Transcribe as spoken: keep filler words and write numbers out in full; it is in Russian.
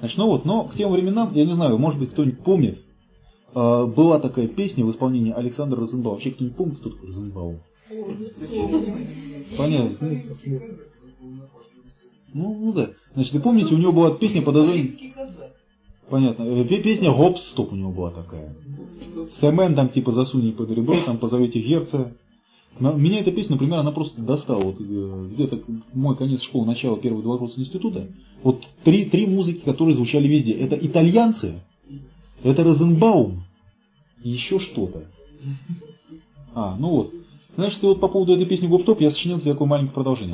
Значит, ну вот, но к тем временам, я не знаю, может быть, кто-нибудь помнит, была такая песня в исполнении Александра Розенбаума. Вообще, кто-нибудь помнит, кто такой Розенбаум? Понятно. Ну, ну да. Значит, вы помните, у него была песня под названием... Понятно. Песня «Гоп-стоп» у него была такая. Сэмен там типа «Засунь под ребро», там «Позовите Герца». Меня эта песня, например, она просто достала. Вот, где-то мой конец школы, начало первого два курса института. Вот три, три музыки, которые звучали везде. Это итальянцы, это Розенбаум и еще что-то. А, ну вот. Значит, и вот по поводу этой песни «Гоп-стоп» я сочинил такое маленькое продолжение.